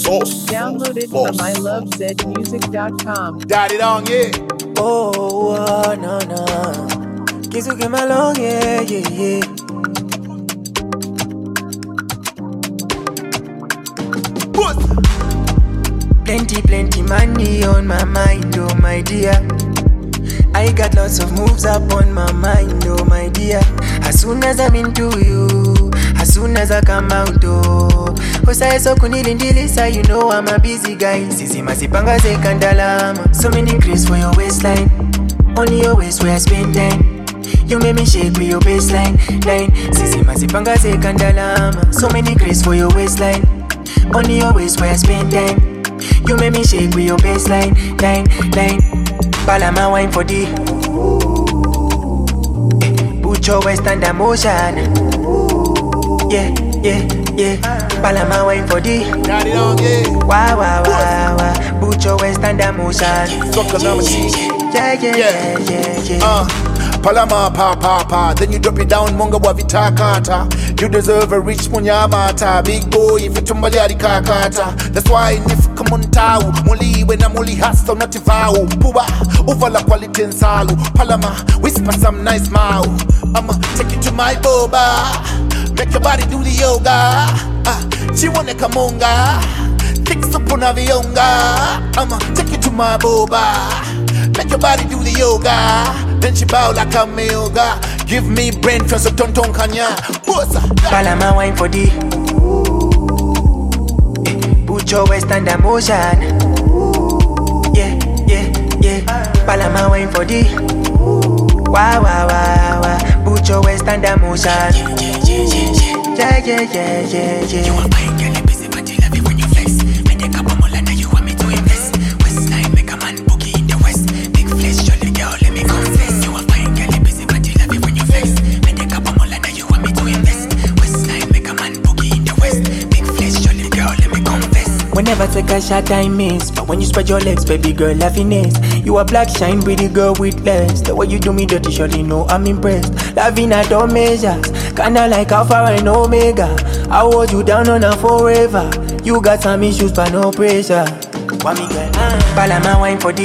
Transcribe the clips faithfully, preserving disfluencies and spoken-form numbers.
Sauce. Download it Sauce. from I love zed music dot com. Daddy down, yeah. Oh, oh, no, no. Kisu came along, yeah, yeah, yeah. Plenty, plenty money on my mind, oh my dear. I got lots of moves up on my mind, oh my dear. As soon as I'm into you, as soon as I come out, oh Osa eso kunilindilisa, you know I'm a busy guy. Sisi masipanga ze kandalama. So many grace for your waistline. Only your waist where I spend time. You make me shake with your baseline. Line. Sisi masipanga ze kandalama. So many grace for your waistline. Only your waist where I spend time. You make me shake with your baseline. Line, line. Palama wine for the. Put your waist under motion. Yeah, yeah, yeah. Palama wine for the. Daddy down, yeah. Wow, wow, wow, wow. Put your waist under motion. Yeah, yeah, yeah, yeah, yeah. Uh, Palama pa pa pa. Then you drop it down, monga wavita kata. You deserve a rich munyamata. Big boy, if you tumba yari kakata. That's why if come on tau. Muli when I'm only hustle, not vow. Puba, over la quality and salu. Palama, whisper some nice mouth. I'ma take you to my boba. Make your body do the yoga. Uh, she wanna come on, fix up on avionga. I'ma take you to my boba. Make your body do the yoga. Then she bow like a yoga. Give me brain trust of ton ton kanya. Palama wine for the. Put your waist under motion. Yeah, yeah, yeah. Palama wine for the. Wow, wow, wow, wow. Put your waist under motion. Yeah, yeah, yeah, yeah, yeah. You are fine, girl, you busy, but you love it when you flex. Make a couple more now you want me to invest. Westline, make a man boogie in the west. Big flesh, jolly girl, let me confess. You are fine, girl, you busy, but you love it when you flex. Make a couple more now you want me to invest. Westline, make a man boogie in the west. Big flesh, jolly girl, let me confess. Whenever take a shot I miss, but when you spread your legs, baby girl, happiness. You a black shine, pretty girl with less. The way you do me dirty, surely know I'm impressed. Loving I don't measures, kinda like Alpha and Omega. I hold you down on a forever. You got some issues, but no pressure. Want me girl? Palama wine for the.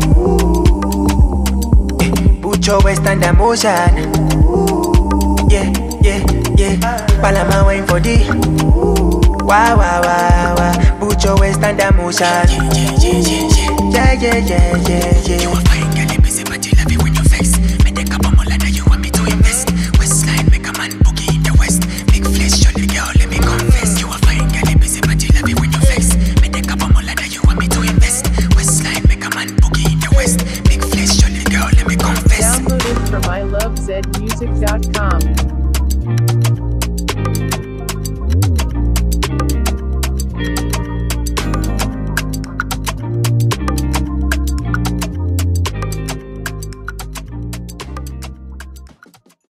Put your waist under motion. Yeah, yeah, yeah. Palama wine for the. Wow, wow, wow, wow. Put your waist under motion. Yeah, yeah, yeah, yeah, yeah. You are fine, girl, you busy, but you love it when you flex. Make a couple more now you want me to invest. Westline, make a man boogie in the west. Big flesh, jolly girl, let me confess. You are fine, girl, you busy, but you love it when you flex. Make a couple more now you want me to invest. Westline, make a man boogie in the west. Big flesh, jolly girl, let me confess. Download it from I love zed music dot com.